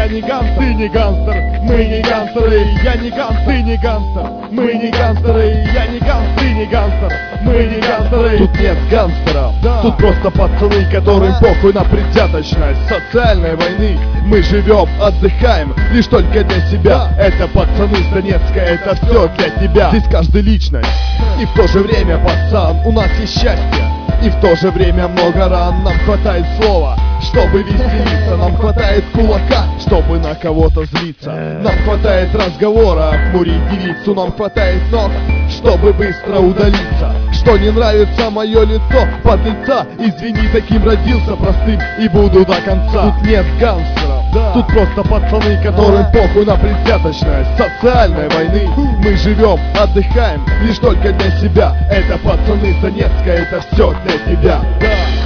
я не гангстер, ты не гангстер. Мы не гангстеры, я не гангстер, ты не гангстер. Мы не гангстеры, я не гангстер, ты не гангстер. Мы не гангстеры. Тут нет гангстеров, тут просто пацаны, которым похуй на предвзяточность социальной войны. Мы живем, отдыхаем, лишь только для себя. Это пацаны с Донецка, это все для тебя. Здесь каждый личность, и в то же время, пацан, у нас есть счастье. И в то же время много ран. Нам хватает слова, чтобы веселиться. Нам хватает кулака, чтобы на кого-то злиться. Нам хватает разговора, обмурить девицу. Нам хватает ног, чтобы быстро удалиться. Что не нравится мое лицо, подлеца, извини, таким родился простым и буду до конца. Тут нет гангстеров, тут просто пацаны, которым похуй на предвзяточность социальной войны. Мы живем, отдыхаем, лишь только для себя. Это пацаны с Донецка, это все для тебя.